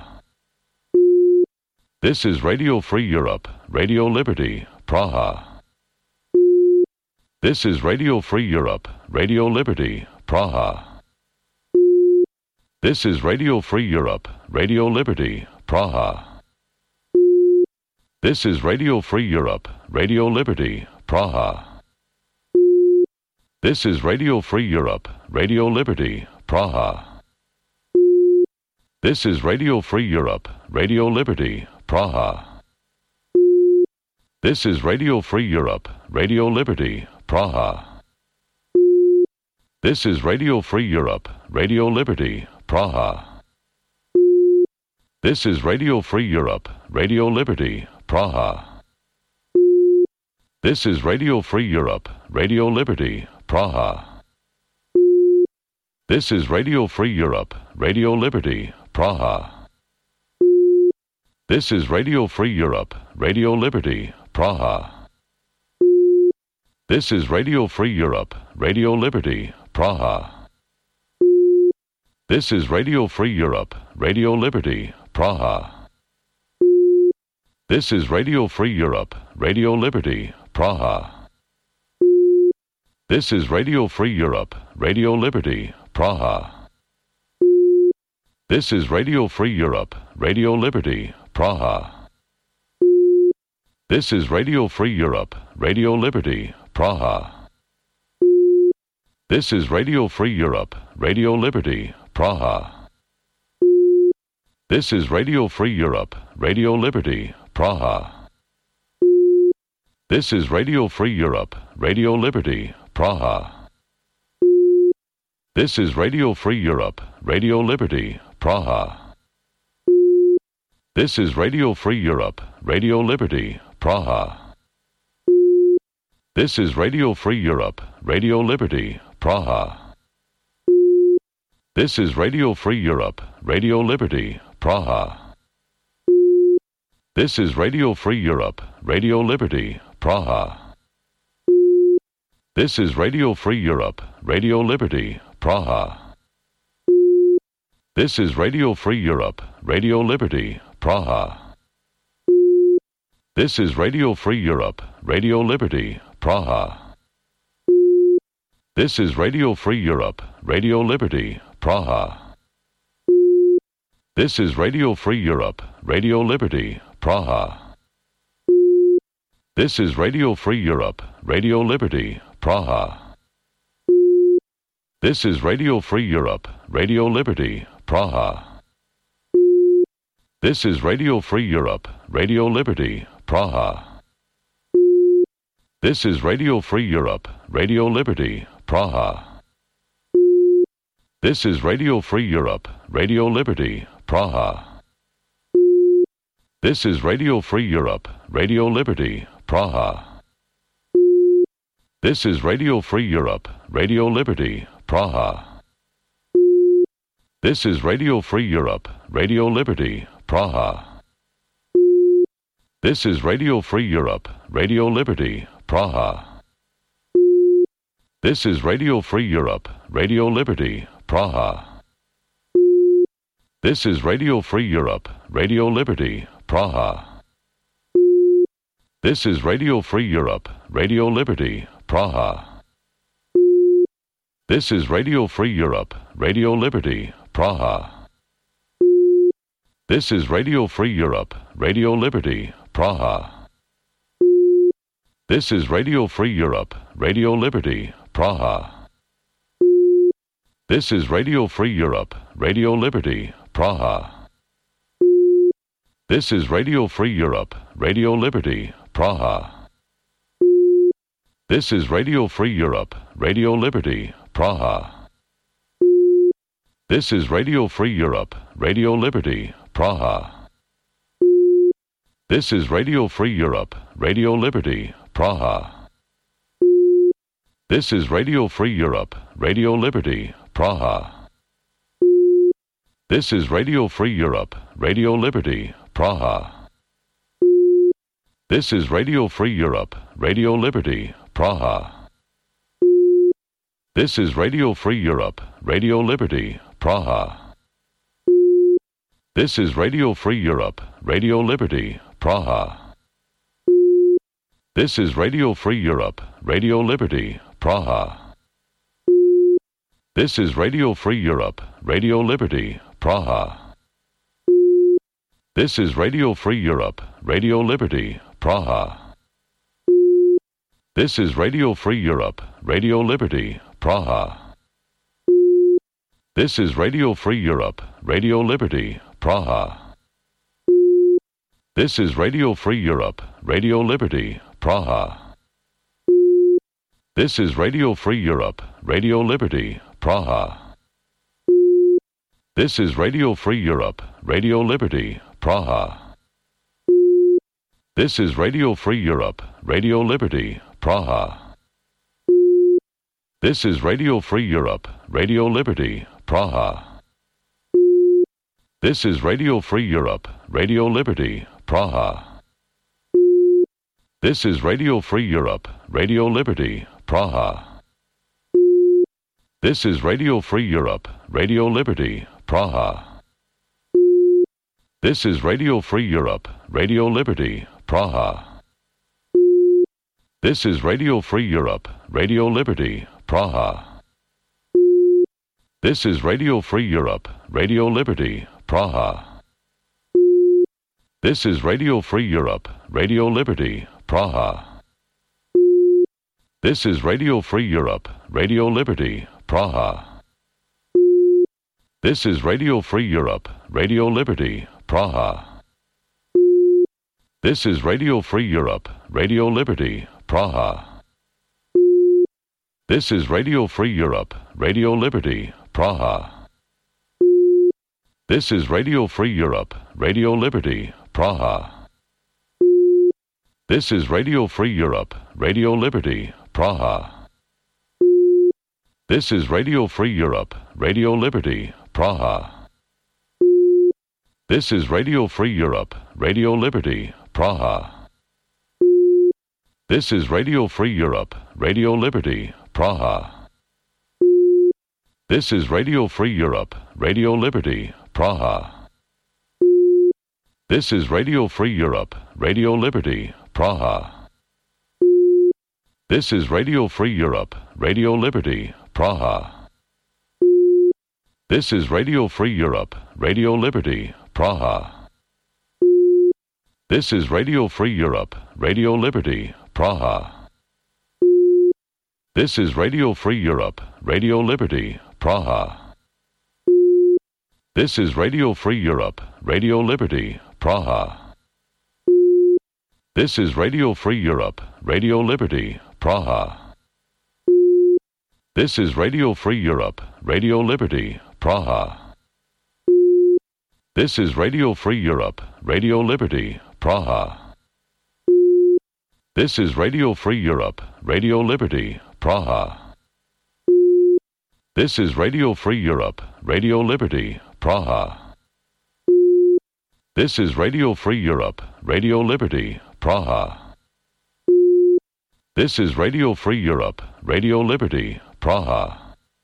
This is Radio Free Europe, Radio Liberty, Praha. This is Radio Free Europe, Radio Liberty, Praha. This is Radio Free Europe, Radio Liberty, Praha. This is Radio Free Europe, Radio Liberty, Praha. This is Radio Free Europe, Radio Liberty, Praha. This is Radio Free Europe, Radio Liberty, Praha. This is Radio Free Europe, Radio Liberty, Praha. This is Radio Free Europe, Radio Liberty, Praha. This is Radio Free Europe, Radio Liberty, Praha. This is Radio Free Europe, Radio Liberty, Praha. This is Radio Free Europe, Radio Liberty, Praha. This is Radio Free Europe, Radio Liberty, Praha. This is Radio Free Europe, Radio Liberty, Praha. This is Radio Free Europe, Radio Liberty, Praha. This is Radio Free Europe, Radio Liberty, Praha. This is Radio Free Europe, Radio Liberty, Praha. This is Radio Free Europe, Radio Liberty, Praha. This is Radio Free Europe, Radio Liberty, Praha. This is Radio Free Europe, Radio Liberty, Praha. This is Radio Free Europe, Radio Liberty, Praha. This is Radio Free Europe, Radio Liberty, Praha. This is Radio Free Europe, Radio Liberty, Praha. This is Radio Free Europe, Radio Liberty, Praha. This is Radio Free Europe, Radio Liberty, Praha. This is Radio Free Europe, Radio Liberty, Praha. This is Radio Free Europe, Radio Liberty, Praha. This is Radio Free Europe, Radio Liberty, Praha. This is Radio Free Europe, Radio Liberty, Praha. This is Radio Free Europe, Radio Liberty, Praha. This is Radio Free Europe, Radio Liberty, Praha. This is Radio Free Europe, Radio Liberty, Praha. This is Radio Free Europe, Radio Liberty, Praha. This is Radio Free Europe, Radio Liberty, Praha. This is Radio Free Europe, Radio Liberty, Praha. This is Radio Free Europe, Radio Liberty, Praha. This is Radio Free Europe, Radio Liberty, Praha. This is Radio Free Europe, Radio Liberty, Praha. This is Radio Free Europe, Radio Liberty, Praha. This is Radio Free Europe, Radio Liberty, Praha. This is Radio Free Europe, Radio Liberty, Praha. This is Radio Free Europe, Radio Liberty, Praha. This is Radio Free Europe, Radio Liberty, Praha. This is Radio Free Europe, Radio Liberty, Praha. This is Radio Free Europe, Radio Liberty, Praha. This is Radio Free Europe, Radio Liberty, Praha. This is Radio Free Europe, Radio Liberty, Praha. This is Radio Free Europe, Radio Liberty, Praha. This is Radio Free Europe, Radio Liberty, Praha. This is Radio Free Europe, Radio Liberty, Praha. This is Radio Free Europe, Radio Liberty, Praha. This is Radio Free Europe, Radio Liberty, Praha. This is Radio Free Europe, Radio Liberty, Praha. This is Radio Free Europe, Radio Liberty, Praha. This is Radio Free Europe, Radio Liberty, Praha. This is Radio Free Europe, Radio Liberty, Praha. This is Radio Free Europe, Radio Liberty, Praha. This is Radio Free Europe, Radio Liberty, Praha. This is Radio Free Europe, Radio Liberty, Praha. This is Radio Free Europe, Radio Liberty, Praha. This is Radio Free Europe, Radio Liberty, Praha. This is Radio Free Europe, Radio Liberty, Praha. This is Radio Free Europe, Radio Liberty, Praha. This is Radio Free Europe, Radio Liberty, Praha. This is Radio Free Europe, Radio Liberty, Praha. This is Radio Free Europe, Radio Liberty, Praha. This is Radio Free Europe, Radio Liberty, Praha. This is Radio Free Europe, Radio Liberty, Praha. This is Radio Free Europe, Radio Liberty, Praha. This is Radio Free Europe, Radio Liberty, Praha. This is Radio Free Europe, Radio Liberty, Praha. This is Radio Free Europe, Radio Liberty, Praha. This is Radio Free Europe, Radio Liberty, Praha. This is Radio Free Europe, Radio Liberty, Praha. This is Radio Free Europe, Radio Liberty, Praha. This is Radio Free Europe, Radio Liberty, Praha. This is Radio Free Europe, Radio Liberty, Praha. This is Radio Free Europe, Radio Liberty, Praha. This is Radio Free Europe, Radio Liberty, Praha. This is Radio Free Europe, Radio Liberty, Praha. This is Radio Free Europe, Radio Liberty, Praha. This is Radio Free Europe, Radio Liberty, Praha. This is Radio Free Europe, Radio Liberty, Praha. This is Radio Free Europe, Radio Liberty, Praha. This is Radio Free Europe, Radio Liberty, Praha. This is Radio Free Europe, Radio Liberty, Praha. This is Radio Free Europe, Radio Liberty, Praha. This is Radio Free Europe, Radio Liberty, Praha. This is Radio Free Europe, Radio Liberty, Praha. This is Radio Free Europe, Radio Liberty, Praha. This is Radio Free Europe, Radio Liberty, Praha. This is Radio Free Europe, Radio Liberty, Praha. This is Radio Free Europe, Radio Liberty, Praha. This is Radio Free Europe, Radio Liberty, Praha. This is Radio Free Europe, Radio Liberty, Praha. This is Radio Free Europe, Radio Liberty, Praha. This is Radio Free Europe, Radio Liberty, Praha.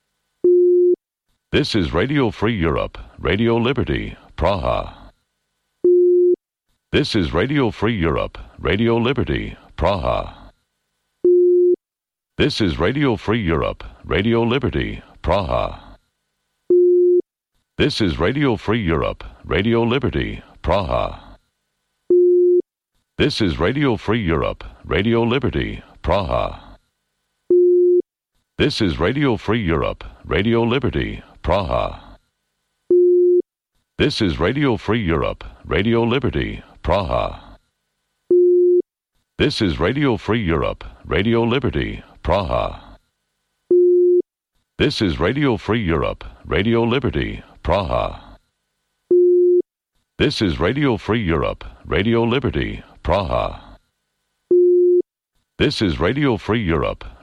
This is Radio Free Europe, Radio Liberty, Praha. This is Radio Free Europe, Radio Liberty, Praha. This is Radio Free Europe, Radio Liberty, Praha. This is Radio Free Europe, Radio Liberty, Praha. This is Radio Free Europe, Radio Liberty, Praha. This is Radio Free Europe, Radio Liberty, Praha. This is Radio Free Europe, Radio Liberty, Praha. This is Radio Free Europe, Radio Liberty, Praha. This is Radio Free Europe, Radio Liberty, Praha. This is Radio Free Europe, Radio Liberty, Praha. This is Radio Free Europe,